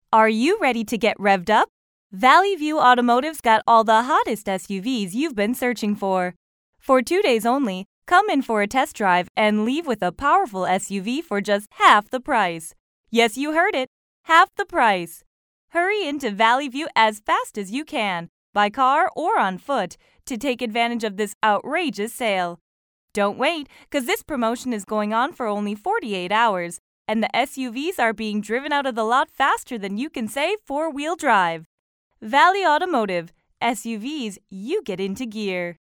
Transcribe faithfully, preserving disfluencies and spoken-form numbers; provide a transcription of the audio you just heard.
Are you ready to get revved up? Valley View Automotive's got all the hottest S U Vs you've been searching for. For two days only, come in for a test drive and leave with a powerful S U V for just half the price. Yes, you heard it, half the price. Hurry into Valley View as fast as you can, by car or on foot, to take advantage of this outrageous sale. Don't wait, because this promotion is going on for only forty-eight hours, and the S U Vs are being driven out of the lot faster than you can say four-wheel drive. Valley Automotive, S U Vs you get into gear.